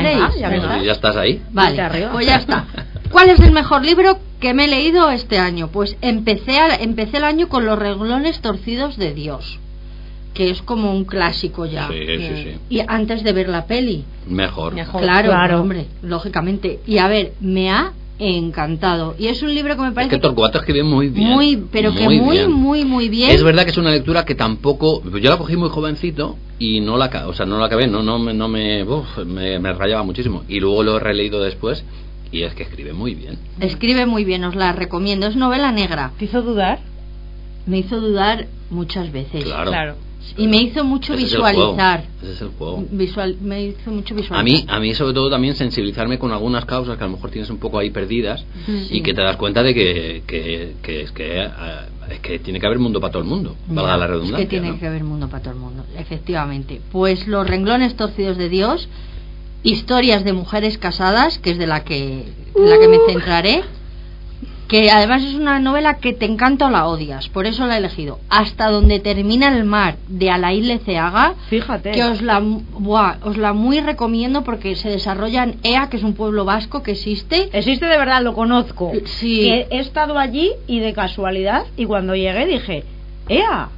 queréis. Bueno, ya estás ahí. Vale, pues ya está. ¿Cuál es el mejor libro que me he leído este año? Pues empecé el año con Los renglones torcidos de Dios, que es como un clásico ya. Sí. Y antes de ver la peli. Mejor. Claro, hombre, lógicamente. Y a ver, me ha encantado. Y es un libro que me parece... Es que Torcuato escribe muy bien. Muy bien. Es verdad que es una lectura que tampoco... Yo la cogí muy jovencito y no la acabé, me rayaba muchísimo. Y luego lo he releído después y es que escribe muy bien. Escribe muy bien, os la recomiendo. Es novela negra. ¿Te hizo dudar? Me hizo dudar muchas veces. Claro. Y me hizo mucho visualizar. Ese es el juego. Me hizo mucho visualizar. A mí sobre todo también sensibilizarme con algunas causas que a lo mejor tienes un poco ahí perdidas y que te das cuenta de que es que tiene que haber mundo para todo el mundo, valga la redundancia. Es que tiene que haber mundo para todo el mundo, efectivamente. Pues Los renglones torcidos de Dios, historias de mujeres casadas, que es de la que me centraré. Que además es una novela que te encanta o la odias, por eso la he elegido. Hasta donde termina el mar, de Alain Leceaga. Fíjate. Que os la muy recomiendo porque se desarrolla en Ea, que es un pueblo vasco que existe. Existe de verdad, lo conozco. Sí. Que he estado allí y de casualidad, y cuando llegué dije... ¡Ea!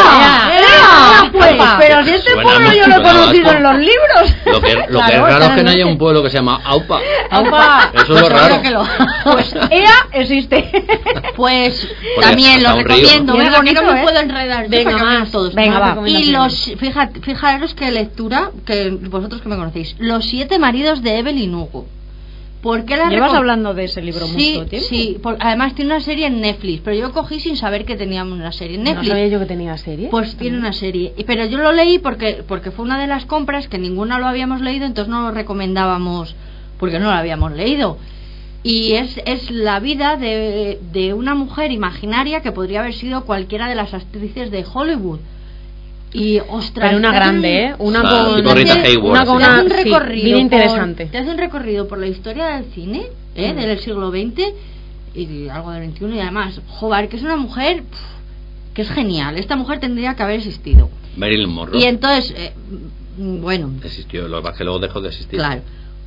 Pues, pero si este pueblo yo lo he conocido en los libros. Lo que es raro es que no haya un pueblo que se llama Aupa. Eso es lo raro. Pues EA existe. Pues también lo recomiendo. Río, ¿no? Venga, que no me puedo enredar. Venga, más todos. Venga, va. Y fijaros qué lectura, que vosotros que me conocéis, Los 7 maridos de Evelyn Hugo. ¿Por qué llevas hablando de ese libro mucho tiempo? Sí, además tiene una serie en Netflix, pero yo cogí sin saber que teníamos una serie en Netflix. ¿No sabía yo que tenía serie? Pues tiene una serie, pero yo lo leí porque fue una de las compras que ninguna lo habíamos leído, entonces no lo recomendábamos porque no lo habíamos leído. Y es la vida de una mujer imaginaria que podría haber sido cualquiera de las actrices de Hollywood. Y ostras, pero una grande, una con una un recorrido bien interesante. Te hace un recorrido por la historia del cine, del siglo XX y algo del XXI, y además, joder, que es una mujer que es genial. Esta mujer tendría que haber existido. Marilyn Monroe. Y entonces, bueno, existió, lo que luego dejó de existir. Claro.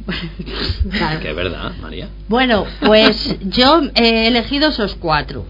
Que es verdad, María. Bueno, pues yo he elegido esos 4.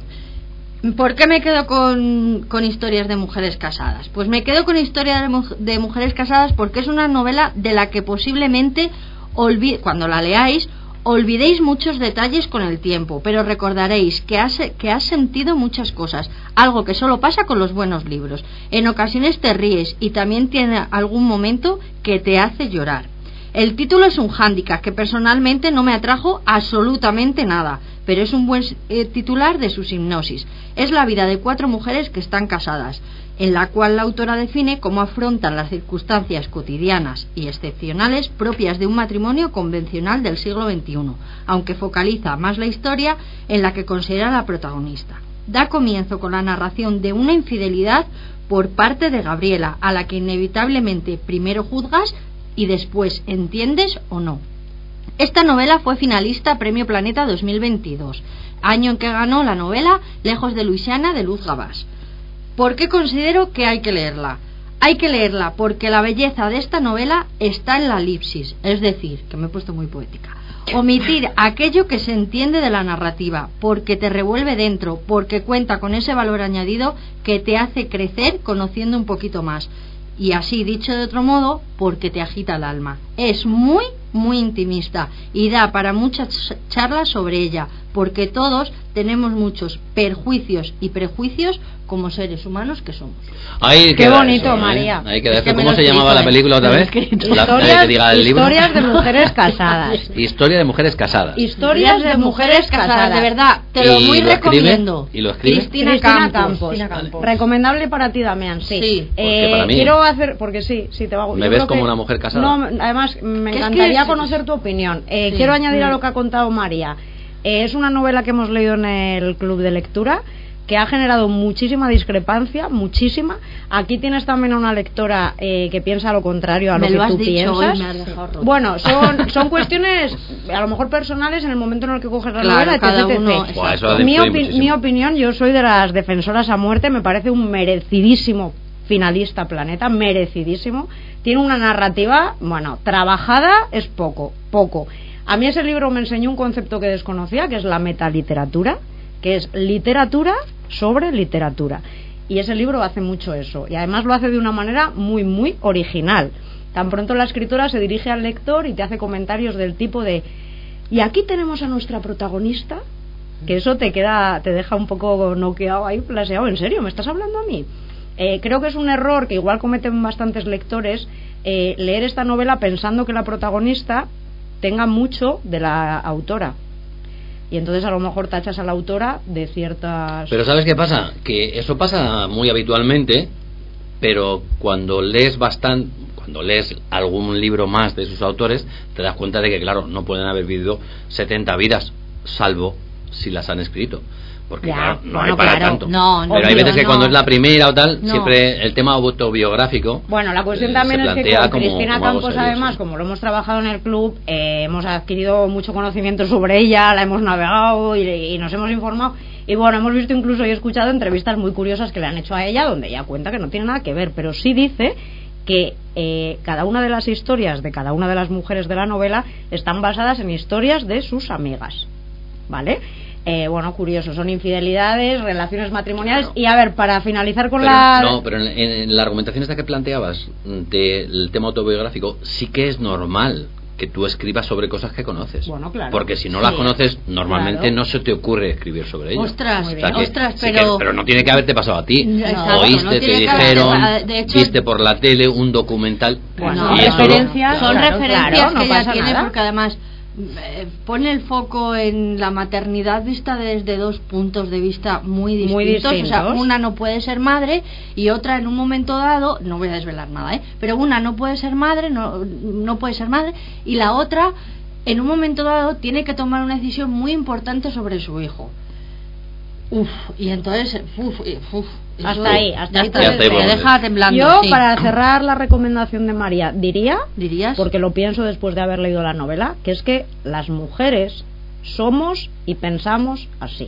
¿Por qué me quedo con historias de mujeres casadas? Pues me quedo con historias de mujeres casadas porque es una novela de la que posiblemente cuando la leáis olvidéis muchos detalles con el tiempo, pero recordaréis que has sentido muchas cosas, algo que solo pasa con los buenos libros. En ocasiones te ríes y también tiene algún momento que te hace llorar. El título es un hándicap que personalmente no me atrajo absolutamente nada, pero es un buen titular de su hipnosis. Es la vida de 4 mujeres que están casadas, en la cual la autora define cómo afrontan las circunstancias cotidianas y excepcionales propias de un matrimonio convencional del siglo XXI, aunque focaliza más la historia en la que considera la protagonista. Da comienzo con la narración de una infidelidad por parte de Gabriela, a la que inevitablemente primero juzgas y después entiendes o no. Esta novela fue finalista a Premio Planeta 2022, año en que ganó la novela Lejos de Luisiana de Luz Gabás. ¿Por qué considero que hay que leerla? Hay que leerla porque la belleza de esta novela está en la elipsis, es decir, que me he puesto muy poética. Omitir aquello que se entiende de la narrativa, porque te revuelve dentro, porque cuenta con ese valor añadido que te hace crecer conociendo un poquito más. Y así, dicho de otro modo, porque te agita el alma. Es muy, muy intimista y da para muchas charlas sobre ella, porque todos tenemos muchos perjuicios y prejuicios como seres humanos que somos. Qué bonito, María. Hay que decir, ¿cómo se llamaba la película otra vez? Historias de mujeres casadas. Historia de mujeres casadas. Historias de mujeres casadas. De verdad, te lo muy recomiendo. ¿Y lo escribe? Cristina Campos. Recomendable para ti, Damián. Sí. Para mí. Quiero hacer, porque sí te va a gustar. ¿Me ves como una mujer casada? No, además me encantaría conocer tu opinión. Quiero añadir a lo que ha contado María. Es una novela que hemos leído en el club de lectura, que ha generado muchísima discrepancia, muchísima. Aquí tienes también a una lectora que piensa lo contrario a lo que tú piensas. Bueno, son cuestiones a lo mejor personales en el momento en el que coges la novela, etc. Mi opinión, yo soy de las defensoras a muerte, me parece un merecidísimo finalista Planeta, merecidísimo. Tiene una narrativa, bueno, trabajada es poco. A mí ese libro me enseñó un concepto que desconocía, que es la metaliteratura, que es literatura sobre literatura. Y ese libro hace mucho eso, y además lo hace de una manera muy, muy original. Tan pronto la escritora se dirige al lector y te hace comentarios del tipo de: y aquí tenemos a nuestra protagonista, que eso te deja un poco noqueado ahí, flasheado. ¿En serio? ¿Me estás hablando a mí? Creo que es un error que igual cometen bastantes lectores, leer esta novela pensando que la protagonista tenga mucho de la autora. Y entonces a lo mejor tachas a la autora de ciertas... Pero ¿sabes qué pasa? Que eso pasa muy habitualmente, pero cuando lees algún libro más de sus autores, te das cuenta de que, claro, no pueden haber vivido 70 vidas, salvo si las han escrito. Porque ya, claro, no hay para tanto. Pero hay veces que cuando es la primera o tal, siempre el tema autobiográfico. Bueno, la cuestión también es que con Cristina Campos, además, como lo hemos trabajado en el club, hemos adquirido mucho conocimiento sobre ella, la hemos navegado y nos hemos informado. Y bueno, hemos visto incluso y escuchado entrevistas muy curiosas que le han hecho a ella, donde ella cuenta que no tiene nada que ver, pero sí dice que cada una de las historias de cada una de las mujeres de la novela están basadas en historias de sus amigas, ¿vale? Bueno, curioso, son infidelidades, relaciones matrimoniales. Claro. Y a ver, para finalizar con pero en la argumentación esta que planteabas del tema autobiográfico, sí que es normal que tú escribas sobre cosas que conoces. Bueno, claro. Porque si no las conoces, normalmente no se te ocurre escribir sobre ellas. Pero no tiene que haberte pasado a ti. Exacto, oíste, te dijeron, viste por la tele un documental. Bueno, son referencias que ya tiene, porque además pone el foco en la maternidad vista desde dos puntos de vista muy distintos. O sea, una no puede ser madre y otra en un momento dado, no voy a desvelar nada, pero una no puede ser madre, no puede ser madre, y la otra en un momento dado tiene que tomar una decisión muy importante sobre su hijo. Y entonces hasta ahí te deja temblando. Yo, para cerrar la recomendación de María, dirías, porque lo pienso después de haber leído la novela, que es que las mujeres somos y pensamos así.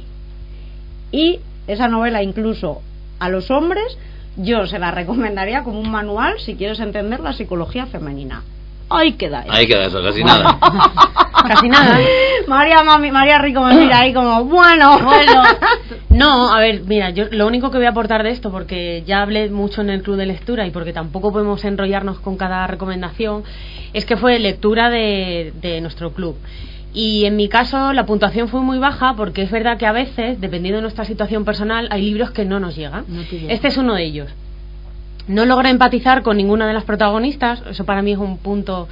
Y esa novela, incluso a los hombres, yo se la recomendaría como un manual si quieres entender la psicología femenina. Ahí queda eso, casi nada. Casi nada. María Rico me mira ahí como, bueno. No, a ver, mira, yo lo único que voy a aportar de esto, porque ya hablé mucho en el club de lectura y porque tampoco podemos enrollarnos con cada recomendación, es que fue lectura de nuestro club. Y en mi caso la puntuación fue muy baja, porque es verdad que a veces, dependiendo de nuestra situación personal, hay libros que no nos llegan. Este es uno de ellos. No logré empatizar con ninguna de las protagonistas, eso para mí es un punto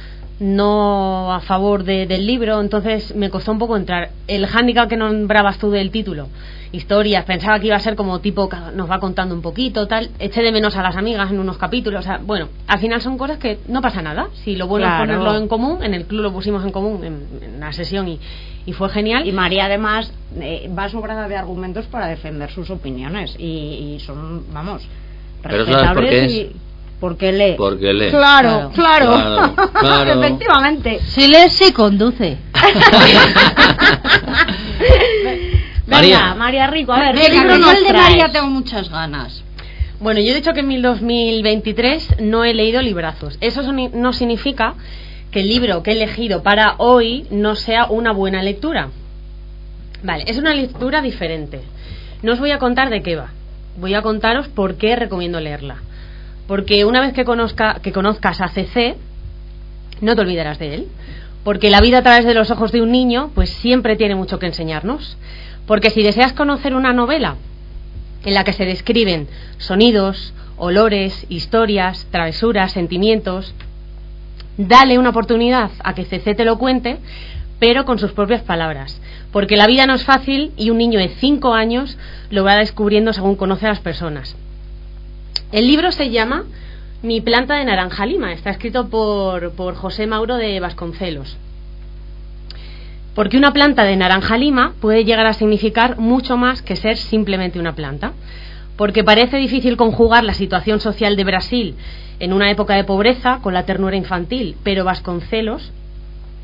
no a favor del libro, entonces me costó un poco entrar. El hándicap que nombrabas tú del título, historias, pensaba que iba a ser como tipo, nos va contando un poquito, tal, eché de menos a las amigas en unos capítulos, o sea, bueno, al final son cosas que no pasa nada, si lo bueno es ponerlo en común, en el club lo pusimos en común en la sesión y fue genial. Y María además va sobrada de argumentos para defender sus opiniones y son, vamos... Pero ¿sabes por qué es? Porque lee. Porque lee. Claro. Efectivamente. Si lees, sí conduce. María Rico, a ver, ¿qué libro nos traes? De María tengo muchas ganas. Bueno, yo he dicho que en 2023 no he leído librazos. Eso no significa que el libro que he elegido para hoy no sea una buena lectura. Vale, es una lectura diferente. No os voy a contar de qué va. Voy a contaros por qué recomiendo leerla. Porque una vez que conozcas a CC, no te olvidarás de él. Porque la vida a través de los ojos de un niño, pues siempre tiene mucho que enseñarnos. Porque si deseas conocer una novela en la que se describen sonidos, olores, historias, travesuras, sentimientos, dale una oportunidad a que CC te lo cuente, pero con sus propias palabras. Porque la vida no es fácil y un niño de 5 años lo va descubriendo según conoce a las personas. El libro se llama Mi planta de naranja lima. Está escrito por José Mauro de Vasconcelos. Porque una planta de naranja lima puede llegar a significar mucho más que ser simplemente una planta. Porque parece difícil conjugar la situación social de Brasil en una época de pobreza con la ternura infantil, pero Vasconcelos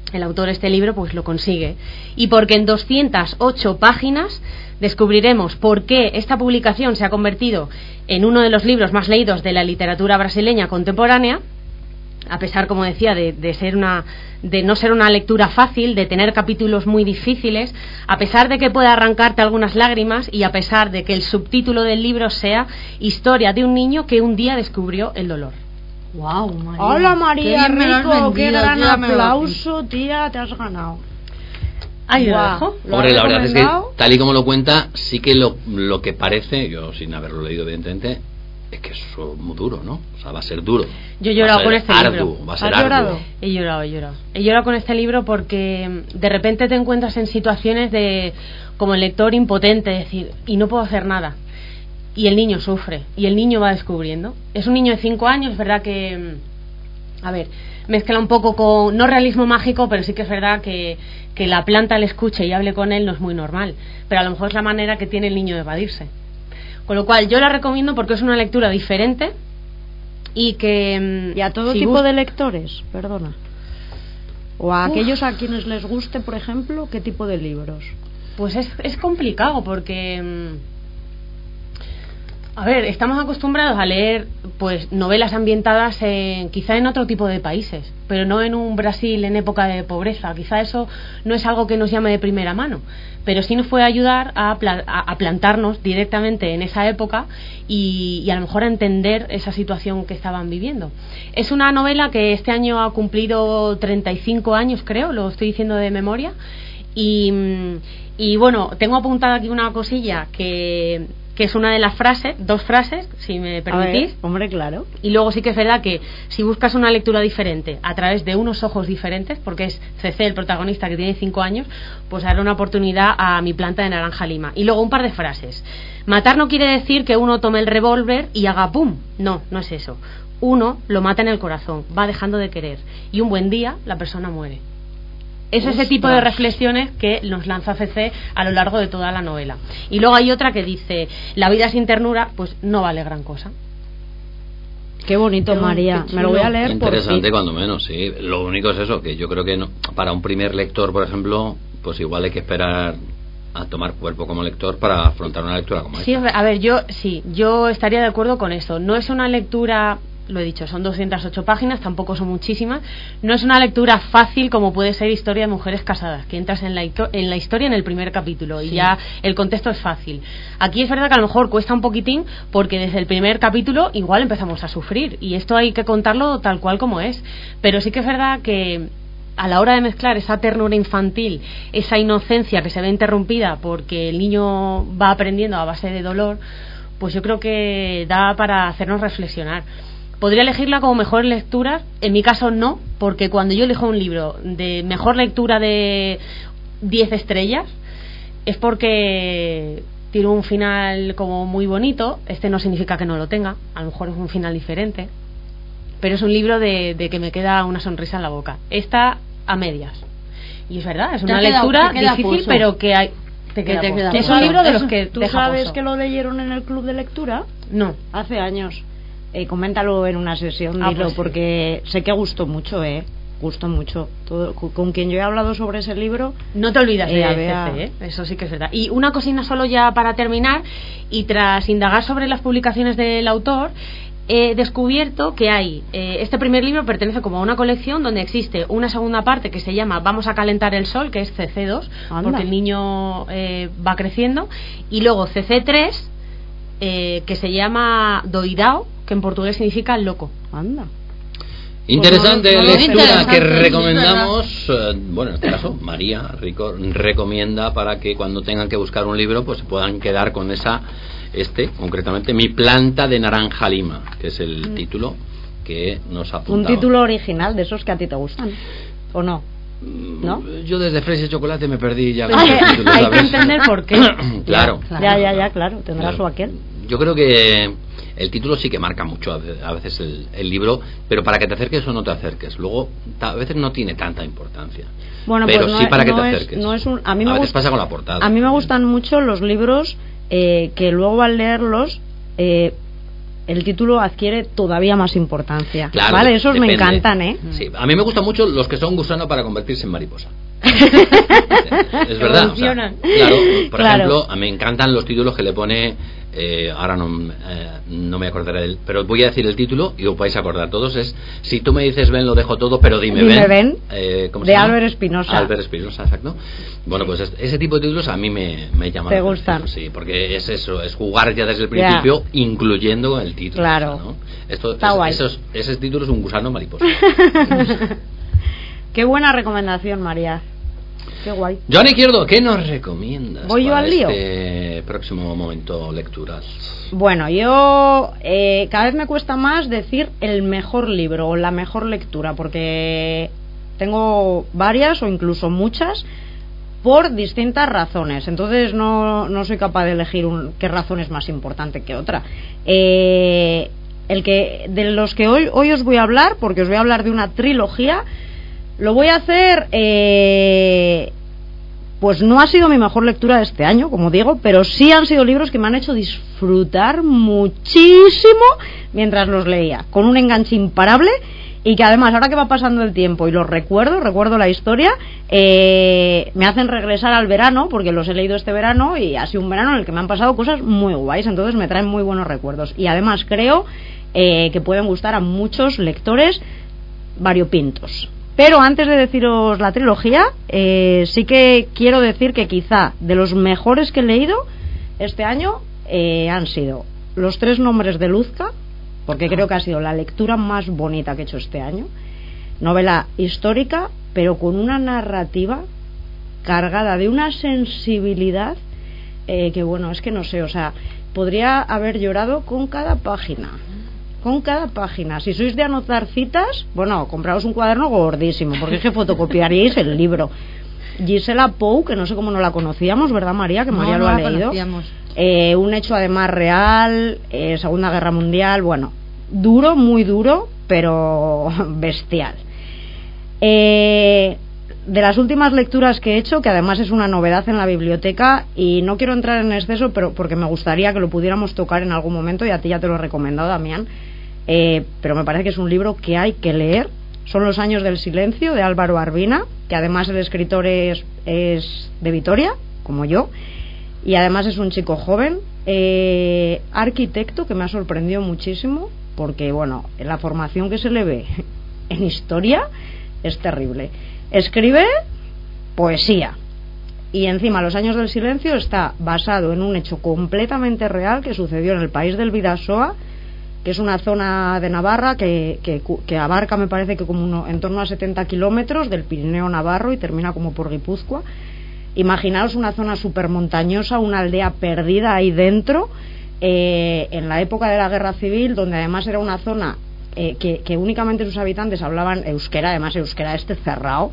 el autor de este libro pues lo consigue, y porque en 208 páginas descubriremos por qué esta publicación se ha convertido en uno de los libros más leídos de la literatura brasileña contemporánea, a pesar, como decía, de no ser una lectura fácil, de tener capítulos muy difíciles, a pesar de que pueda arrancarte algunas lágrimas y a pesar de que el subtítulo del libro sea Historia de un niño que un día descubrió el dolor. Wow, María. Hola María, qué rico, qué gran aplauso, tía, te has ganado. Ahí lo dejo. Hombre, la verdad es que tal y como lo cuenta, sí que lo que parece, yo sin haberlo leído evidentemente, es que eso es muy duro, ¿no? O sea, va a ser duro. Yo he llorado con este libro. Va a ser arduo. He llorado con este libro porque de repente te encuentras en situaciones de, como el lector, impotente, decir, y no puedo hacer nada. Y el niño sufre, y el niño va descubriendo. Es un niño de 5 años, es verdad que, a ver, mezcla un poco con, no realismo mágico, pero sí que es verdad que la planta le escuche y hable con él no es muy normal. Pero a lo mejor es la manera que tiene el niño de evadirse. Con lo cual yo la recomiendo porque es una lectura diferente y que... ¿Y a todo tipo de lectores? Perdona. ¿O a aquellos a quienes les guste, por ejemplo, qué tipo de libros? Pues es complicado porque... A ver, estamos acostumbrados a leer pues novelas ambientadas quizá en otro tipo de países, pero no en un Brasil en época de pobreza. Quizá eso no es algo que nos llame de primera mano, pero sí nos puede ayudar a plantarnos directamente en esa época y a lo mejor a entender esa situación que estaban viviendo. Es una novela que este año ha cumplido 35 años, creo, lo estoy diciendo de memoria, y bueno, tengo apuntada aquí una cosilla que es una de las frases, 2 frases, si me permitís. A ver, hombre, claro. Y luego sí que es verdad que si buscas una lectura diferente a través de unos ojos diferentes, porque es CC el protagonista que tiene 5 años, pues darle una oportunidad a Mi planta de naranja lima. Y luego un par de frases. Matar no quiere decir que uno tome el revólver y haga pum. No, no es eso. Uno lo mata en el corazón, va dejando de querer. Y un buen día la persona muere. Es ese tipo de reflexiones que nos lanza CC a lo largo de toda la novela. Y luego hay otra que dice, la vida sin ternura pues no vale gran cosa. Qué bonito, María. Me lo voy a leer. Interesante cuando menos, sí. Lo único es eso, que yo creo que no, para un primer lector, por ejemplo, pues igual hay que esperar a tomar cuerpo como lector para afrontar una lectura como esta. Sí, a ver, yo estaría de acuerdo con eso. No es una lectura... Lo he dicho, son 208 páginas, tampoco son muchísimas. No es una lectura fácil como puede ser Historia de mujeres casadas, que entras en la historia en el primer capítulo y ya el contexto es fácil. Aquí es verdad que a lo mejor cuesta un poquitín porque desde el primer capítulo igual empezamos a sufrir y esto hay que contarlo tal cual como es. Pero sí que es verdad que a la hora de mezclar esa ternura infantil, esa inocencia que se ve interrumpida porque el niño va aprendiendo a base de dolor, pues yo creo que da para hacernos reflexionar. ¿Podría elegirla como mejor lectura? En mi caso no, porque cuando yo elijo un libro de mejor lectura de 10 estrellas es porque tiene un final como muy bonito. Este no significa que no lo tenga, a lo mejor es un final diferente, pero es un libro de que me queda una sonrisa en la boca. Esta a medias. Y es verdad, es una lectura difícil, pero que hay... Es un libro de los que ¿Tú sabes que lo leyeron en el club de lectura? No. Hace años. Coméntalo en una sesión, dilo, pues porque sé que gustó mucho, gustó mucho. Con quien yo he hablado sobre ese libro. No te olvidas de CC, eso sí que es verdad. Y una cosina solo ya para terminar, y tras indagar sobre las publicaciones del autor, he descubierto que hay, este primer libro pertenece como a una colección donde existe una segunda parte que se llama Vamos a calentar el sol, que es CC2, porque el niño va creciendo, y luego CC3, que se llama Doidao, que en portugués significa loco. Anda. Interesante lectura que recomendamos. Bueno, en este caso María Rico recomienda para que cuando tengan que buscar un libro pues se puedan quedar con concretamente Mi planta de naranja lima, que es el título que nos apuntaba. Un título original de esos que a ti te gustan, ¿o no? ¿No? Yo desde Fresa y Chocolate me perdí ya. Hay que entender por qué. Claro. Claro, tendrá su aquel. Yo creo que el título sí que marca mucho a veces el libro, pero para que te acerques o no te acerques. Luego a veces no tiene tanta importancia. Bueno, pero pues sí para que te acerques. A veces pasa con la portada. A mí me gustan mucho los libros que luego al leerlos el título adquiere todavía más importancia. Claro, ¿vale? Esos depende. me encantan, ¿eh? Sí, a mí me gustan mucho los que son gusano para convertirse en mariposa. Es verdad. O sea, claro, por ejemplo, a mí me encantan los títulos que le pone. Ahora no me acordaré pero voy a decir el título y os vais a acordar todos. Es Si tú me dices ven, lo dejo todo, pero dime ven. ¿Cómo se llama? Álvaro Espinosa. Álvaro Espinosa, exacto. Bueno, pues ese tipo de títulos a mí me llaman. ¿Te gustan? Sí, porque es eso, es jugar ya desde el principio, incluyendo el título. Claro. ¿no? Ese título es un gusano mariposa. Qué buena recomendación, María. Qué guay. Joan Izquierdo, ¿qué nos recomiendas? ¿Voy yo al lío? Este próximo momento lectural. Bueno, yo cada vez me cuesta más decir el mejor libro o la mejor lectura, porque tengo varias o incluso muchas por distintas razones. Entonces no soy capaz de elegir qué razón es más importante que otra. De los que hoy os voy a hablar, porque os voy a hablar de una trilogía. Lo voy a hacer, pues no ha sido mi mejor lectura de este año, como digo, pero sí han sido libros que me han hecho disfrutar muchísimo mientras los leía, con un enganche imparable, y que además, ahora que va pasando el tiempo y los recuerdo la historia, me hacen regresar al verano, porque los he leído este verano y ha sido un verano en el que me han pasado cosas muy guays, entonces me traen muy buenos recuerdos, y además creo que pueden gustar a muchos lectores variopintos. Pero antes de deciros la trilogía, sí que quiero decir que quizá de los mejores que he leído este año han sido Los tres nombres de Luzca, porque creo que ha sido la lectura más bonita que he hecho este año. Novela histórica, pero con una narrativa cargada de una sensibilidad que, bueno, es que no sé, o sea, podría haber llorado con cada página. Si sois de anotar citas, bueno, compraos un cuaderno gordísimo, porque es que fotocopiaríais el libro. Gisela Pou, que no sé cómo no la conocíamos, ¿verdad, María? Que María lo ha leído. Un hecho además real, Segunda Guerra Mundial, bueno, duro, muy duro, pero bestial. De las últimas lecturas que he hecho, que además es una novedad en la biblioteca, y no quiero entrar en exceso, pero porque me gustaría que lo pudiéramos tocar en algún momento, y a ti ya te lo he recomendado, Damián, pero me parece que es un libro que hay que leer. Son Los años del silencio, de Álvaro Arbina, que además el escritor es de Vitoria, como yo, y además es un chico joven, arquitecto, que me ha sorprendido muchísimo, porque bueno, la formación que se le ve en historia es terrible. Escribe poesía, y encima Los años del silencio está basado en un hecho completamente real que sucedió en el país del Bidasoa, que es una zona de Navarra que abarca, me parece que como en torno a 70 kilómetros del Pirineo navarro, y termina como por Guipúzcoa. Imaginaos una zona súper montañosa, una aldea perdida ahí dentro, en la época de la guerra civil, donde además era una zona que únicamente sus habitantes hablaban euskera, además euskera cerrado,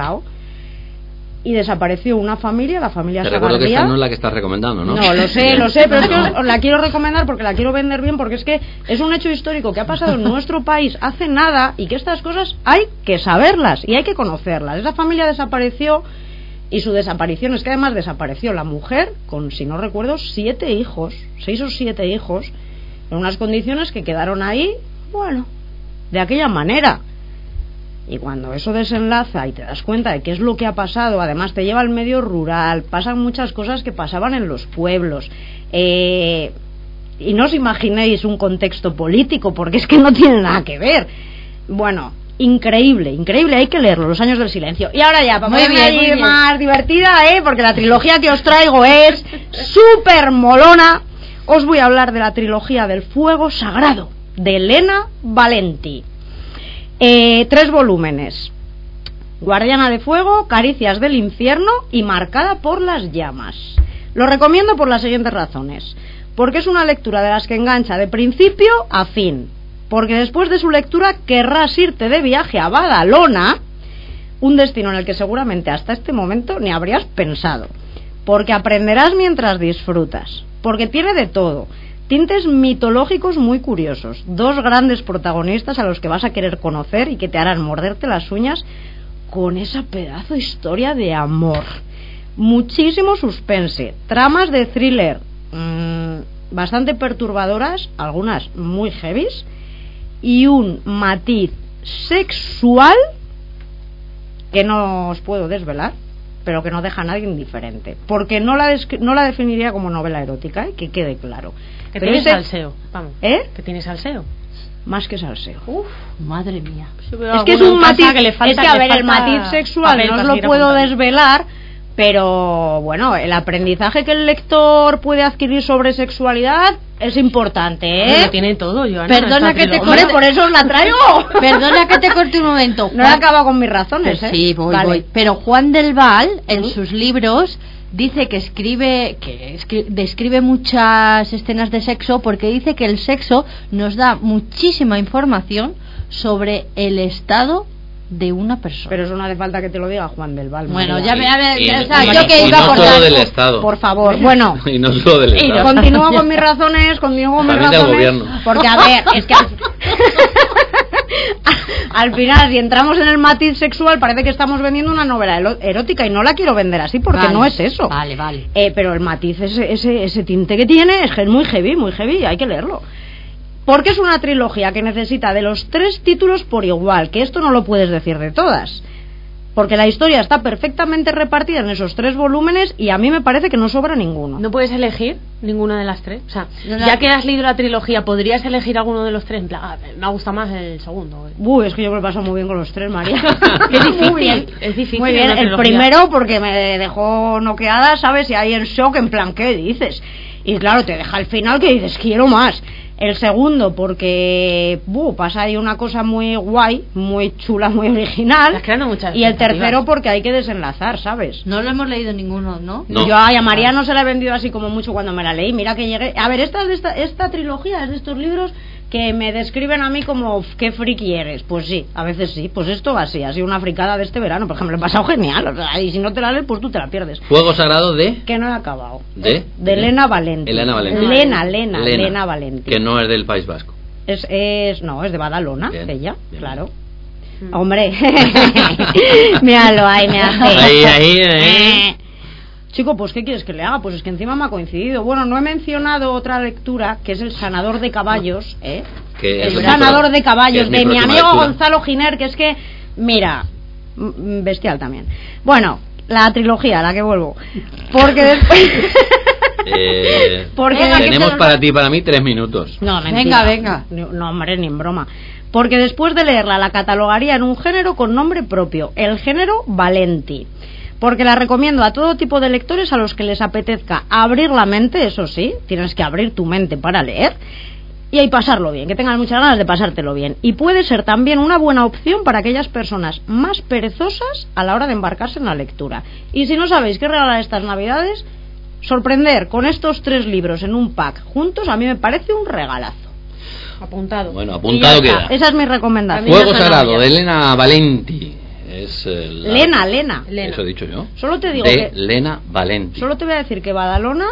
y desapareció una familia, la familia Sagardía. Te recuerdo que esta no es la que estás recomendando, ¿no? No, lo sé, pero es que os la quiero recomendar porque la quiero vender bien, porque es que es un hecho histórico que ha pasado en nuestro país hace nada, y que estas cosas hay que saberlas y hay que conocerlas. Esa familia desapareció, y su desaparición es que además desapareció la mujer con, si no recuerdo, 6 o 7 hijos, en unas condiciones que quedaron ahí, bueno, de aquella manera. Y cuando eso desenlaza y te das cuenta de qué es lo que ha pasado, además te lleva al medio rural, pasan muchas cosas que pasaban en los pueblos, y no os imaginéis un contexto político, porque es que no tiene nada que ver. Bueno, increíble, hay que leerlo, Los años del silencio. Y ahora ya, para ponerme más divertida, porque la trilogía que os traigo es súper molona, os voy a hablar de la trilogía del Fuego Sagrado, de Elena Valenti. 3 volúmenes: Guardiana de Fuego, Caricias del Infierno y Marcada por las Llamas. Lo recomiendo por las siguientes razones: porque es una lectura de las que engancha de principio a fin, porque después de su lectura querrás irte de viaje a Badalona, un destino en el que seguramente hasta este momento ni habrías pensado, porque aprenderás mientras disfrutas, porque tiene de todo, tintes mitológicos muy curiosos, 2 grandes protagonistas a los que vas a querer conocer y que te harán morderte las uñas con esa pedazo de historia de amor, muchísimo suspense, tramas de thriller, bastante perturbadoras, algunas muy heavies, y un matiz sexual que no os puedo desvelar, pero que no deja a nadie indiferente, porque no la definiría como novela erótica, que quede claro. Que tiene salseo, vamos. Que tiene salseo. Más que salseo. Uf, madre mía. Es que es un matiz, es que a ver, el matiz sexual no os lo puedo desvelar, pero bueno, el aprendizaje que el lector puede adquirir sobre sexualidad es importante, Lo tiene todo, Joana. Perdona que te corte, por eso os la traigo. Perdona que te corte un momento. No he acabado con mis razones, Sí, voy. Pero Juan del Val, en sus libros, dice que describe muchas escenas de sexo, porque dice que el sexo nos da muchísima información sobre el estado de una persona. Pero eso no hace falta que te lo diga Juan del Val. Bueno, María. yo que iba no solo del Estado. Por favor, bueno. Y no solo del Estado. Continúo con mis razones, porque a ver, es que al final, si entramos en el matiz sexual, parece que estamos vendiendo una novela erótica, y no la quiero vender así, porque no es eso. Vale. Pero el matiz, ese tinte que tiene, es muy heavy, hay que leerlo. Porque es una trilogía que necesita de los 3 títulos por igual, que esto no lo puedes decir de todas, porque la historia está perfectamente repartida en esos 3 volúmenes, y a mí me parece que no sobra ninguno. ¿No puedes elegir ninguna de las 3? O sea, ya que has leído la trilogía, ¿podrías elegir alguno de los 3? En plan, me gusta más el segundo. Es que yo me lo paso muy bien con los 3, María. Qué difícil. Muy bien. Es difícil. Muy bien, el primero porque me dejó noqueada, ¿sabes? Y ahí en shock, en plan, ¿qué dices? Y claro, te deja al final que dices, quiero más. El segundo porque pasa ahí una cosa muy guay, muy chula, muy original. Y el tercero porque hay que desenlazar, ¿sabes? No lo hemos leído ninguno, ¿no? Yo a María no se la he vendido así como mucho cuando me la leí. Mira que llegué... A ver, esta trilogía es de estos libros que me describen a mí como qué friki eres. Pues sí, a veces sí. Pues esto ha sido una fricada de este verano. Por ejemplo, he pasado genial. O sea, y si no te la lees, pues tú te la pierdes. Fuego Sagrado de... Que no he acabado. ¿De? De Elena Valenti. Elena Valenti. Que no es del País Vasco. Es de Badalona, bien, ella, bien. Claro. Hombre, míralo ahí, me hace. Ahí. Chico, pues ¿qué quieres que le haga? Pues es que encima me ha coincidido. Bueno, no he mencionado otra lectura, que es El sanador de caballos, El sanador de caballos, de mi amigo lectura. Gonzalo Giner, que es que, mira, bestial también. Bueno, la trilogía, a la que vuelvo. Porque después... tenemos para ti y para mí 3 minutos. No, mentira. Venga. No, hombre, ni en broma. Porque después de leerla la catalogaría en un género con nombre propio, el género Valenti. Porque la recomiendo a todo tipo de lectores a los que les apetezca abrir la mente, eso sí, tienes que abrir tu mente para leer, y pasarlo bien, que tengas muchas ganas de pasártelo bien. Y puede ser también una buena opción para aquellas personas más perezosas a la hora de embarcarse en la lectura. Y si no sabéis qué regalar estas navidades, sorprender con estos 3 libros en un pack juntos, a mí me parece un regalazo. Apuntado. Bueno, apuntado queda. Esa es mi recomendación. Fuego Sagrado de Elena Valenti. Es Lena. Eso he dicho yo. Solo te digo de Elena Valenti. Solo te voy a decir que Badalona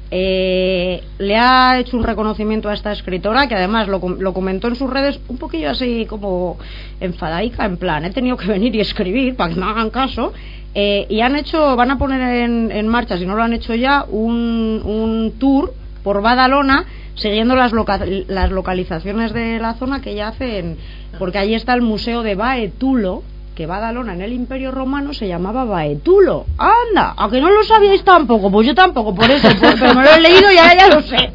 le ha hecho un reconocimiento a esta escritora, que además lo comentó en sus redes un poquillo así como enfadaica, en plan, he tenido que venir y escribir para que me hagan caso. Y van a poner en marcha, si no lo han hecho ya, un tour por Badalona, siguiendo las localizaciones de la zona que ya hacen, porque allí está el museo de Baetulo, que Badalona en el Imperio Romano se llamaba Baetulo. ¡Anda! ¿A que no lo sabíais tampoco? Pues yo tampoco, por eso, pero me lo he leído y ahora ya lo sé.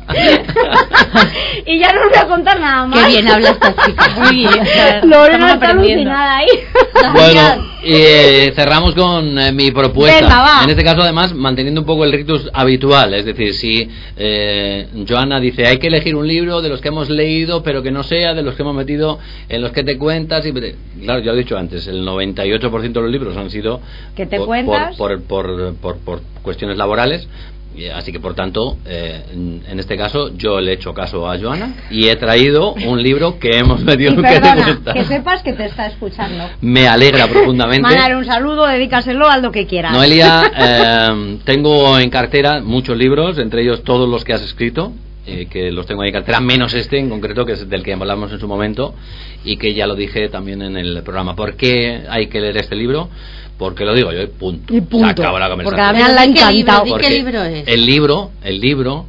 Y ya no os voy a contar nada más. Qué bien habla esta chica. Muy bien. Lorena está alucinada ahí. Bueno, cerramos con mi propuesta. Venga, en este caso, además, manteniendo un poco el rictus habitual. Es decir, si Joana dice, hay que elegir un libro de los que hemos leído, pero que no sea de los que hemos metido en los que te cuentas. Claro, ya lo he dicho antes, el 98% de los libros han sido ¿que te cuentas? Por cuestiones laborales. Así que, por tanto, en este caso yo le he hecho caso a Joana y he traído un libro que hemos metido en que te gusta. Que sepas que te está escuchando. Me alegra profundamente. Mándale un saludo, dedícaselo a lo que quieras. Noelia, tengo en cartera muchos libros, entre ellos todos los que has escrito, que los tengo ahí en cartera, menos este en concreto, que es del que hablamos en su momento y que ya lo dije también en el programa. ¿Por qué hay que leer este libro? Porque lo digo yo, punto. Y punto. Se acabó la conversación. Porque a mí me ha encantado. ¿Qué libro es? El libro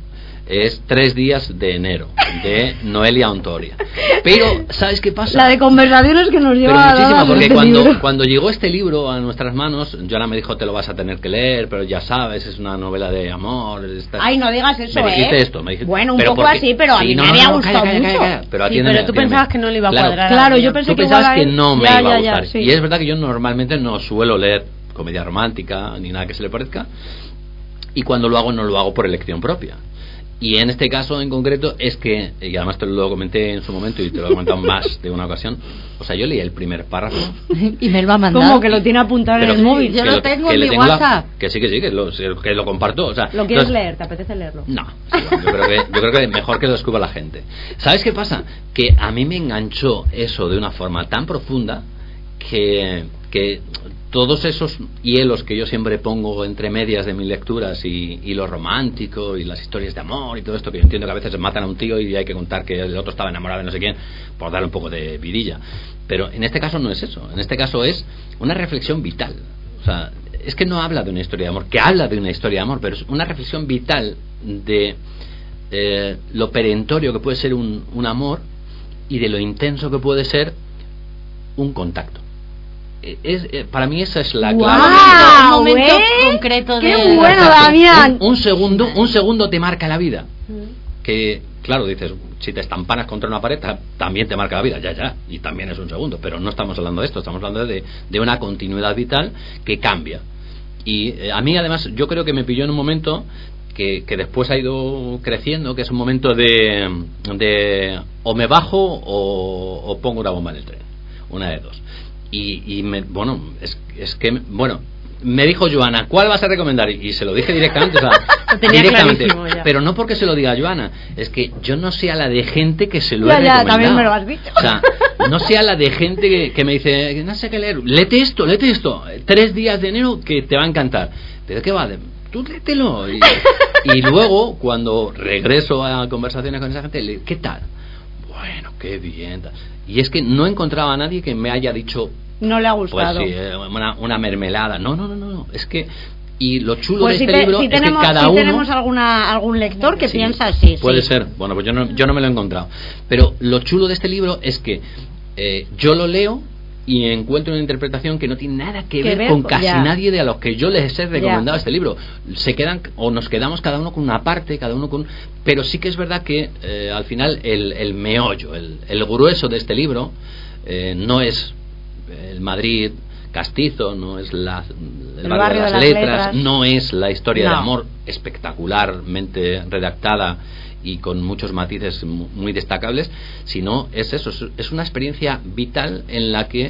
es 3 días de enero, de Noelia Ontoria. Pero, ¿sabes qué pasa? La de conversaciones que nos lleva pero muchísimo, porque este cuando llegó este libro a nuestras manos, Joana me dijo, te lo vas a tener que leer, pero ya sabes, es una novela de amor. Ay, no digas eso, me dijiste esto, me dijiste, bueno, un poco porque, así, pero a mí me había gustado mucho. Pero, sí, pero tú pensabas que no le iba a cuadrar. Claro, yo pensé tú que pensabas que no me iba a gustar. Sí. Y es verdad que yo normalmente no suelo leer comedia romántica, ni nada que se le parezca, y cuando lo hago, no lo hago por elección propia. Y en este caso en concreto es que, y además te lo comenté en su momento y te lo he comentado más de una ocasión, o sea, yo leí el primer párrafo y me lo va a mandar. ¿Cómo que lo tiene apuntado en el móvil? Yo lo tengo en mi WhatsApp. Que sí, que lo comparto. O sea, ¿lo quieres leer? ¿Te apetece leerlo? No, sí, bueno, yo creo que mejor que lo descubra la gente. ¿Sabes qué pasa? Que a mí me enganchó eso de una forma tan profunda que todos esos hielos que yo siempre pongo entre medias de mis lecturas y lo romántico y las historias de amor y todo esto, que yo entiendo que a veces matan a un tío y hay que contar que el otro estaba enamorado de no sé quién, por darle un poco de vidilla, pero en este caso no es eso. En este caso es una reflexión vital. O sea, es que no habla de una historia de amor, que habla de una historia de amor, pero es una reflexión vital de lo perentorio que puede ser un amor y de lo intenso que puede ser un contacto. Para mí esa es la clave. Un momento concreto de... ¡Qué bueno, Damián! Un segundo te marca la vida. Que, claro, dices, si te estampanas contra una pared, también te marca la vida, ya, y también es un segundo, pero no estamos hablando de esto, estamos hablando de una continuidad vital que cambia. Y a mí, además, yo creo que me pilló en un momento que después ha ido creciendo, que es un momento de o me bajo o pongo una bomba en el tren, una de dos. Y me dijo Joana, ¿cuál vas a recomendar? Y se lo dije directamente, o sea, directamente, pero no porque se lo diga a Joana, es que yo no sea la de gente que se lo he recomendado. También me lo has dicho. O sea, no sea la de gente que me dice, no sé qué leer, léete esto, 3 días de enero que te va a encantar. ¿Pero qué va? Tú léetelo. Y luego, cuando regreso a conversaciones con esa gente, ¿qué tal? Bueno, qué bien. Y es que no encontraba a nadie que me haya dicho, no le ha gustado, pues sí, una mermelada. No, es que, y lo chulo de este libro es que cada uno, tenemos algún lector que piensa así. Puede ser. Bueno, pues yo no me lo he encontrado, pero lo chulo de este libro es que yo lo leo y encuentro una interpretación que no tiene nada que ver con casi nadie de a los que yo les he recomendado este libro. Se quedan, o nos quedamos cada uno con una parte, pero sí que es verdad que al final el meollo, el grueso de este libro no es el Madrid castizo, no es el barrio de las letras, no es la historia de amor espectacularmente redactada y con muchos matices muy destacables, sino es eso, es una experiencia vital en la que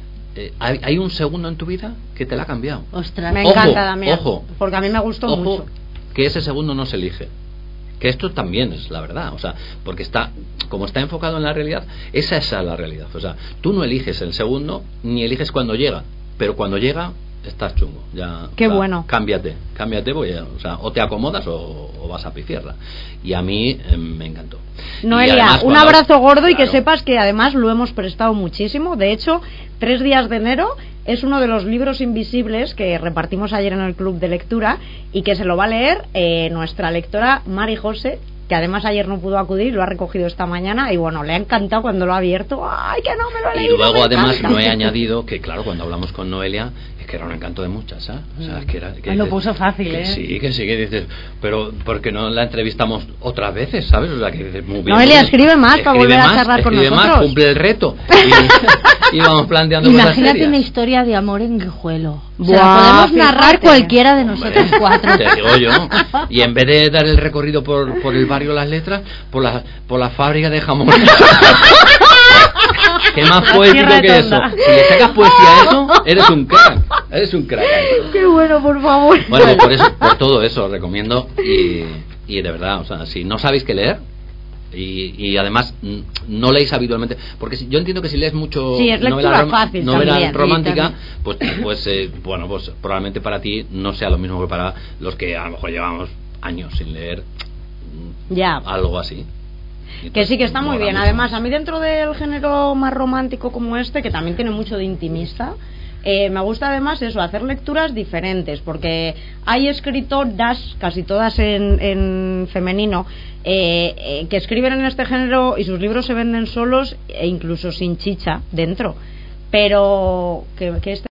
hay un segundo en tu vida que te la ha cambiado. Ostras, me encanta, Damián, porque a mí me gustó mucho. Que ese segundo no se elige, que esto también es la verdad, o sea, porque como está enfocado en la realidad, esa es la realidad, o sea, tú no eliges el segundo ni eliges cuando llega, pero cuando llega estás chungo, ya. Qué bueno. Cámbiate, porque, o sea, o te acomodas o vas a pifiarla. Y a mí me encantó. Noelia, además, un abrazo gordo, y que sepas que además lo hemos prestado muchísimo. De hecho, 3 días de enero es uno de los libros invisibles que repartimos ayer en el club de lectura y que se lo va a leer nuestra lectora Mari José, que además ayer no pudo acudir, lo ha recogido esta mañana y bueno, le ha encantado cuando lo ha abierto. ¡Ay, que no me lo he leído! Y luego además no he añadido que, claro, cuando hablamos con Noelia, es que era un encanto de muchas, ¿sabes? O sea, que lo puso fácil, que dices, pero ¿por qué no la entrevistamos otras veces, sabes? O sea, que dices, muy bien. Noelia, escribe más para volver a charlar con nosotros. Más, cumple el reto. Y vamos planteando Imagínate cosas serias. Una historia de amor en Guijuelo. O sea, podemos narrar cualquiera de nosotros 4. Te digo yo. Y en vez de dar el recorrido por el barrio Las Letras, por la fábrica de jamón. ¿Qué más poético que eso? Si le sacas poesía a eso, eres un crack. Qué bueno, por favor. Bueno, por todo eso recomiendo, y de verdad, o sea, si no sabéis qué leer, y además no leéis habitualmente, porque yo entiendo que si lees mucho novela romántica, pues probablemente para ti no sea lo mismo que para los que a lo mejor llevamos años sin leer algo así. Que sí, que está muy bien. Además, a mí, dentro del género más romántico como este, que también tiene mucho de intimista, Me gusta además eso, hacer lecturas diferentes, porque hay escritoras, casi todas en femenino, que escriben en este género y sus libros se venden solos e incluso sin chicha dentro, pero que este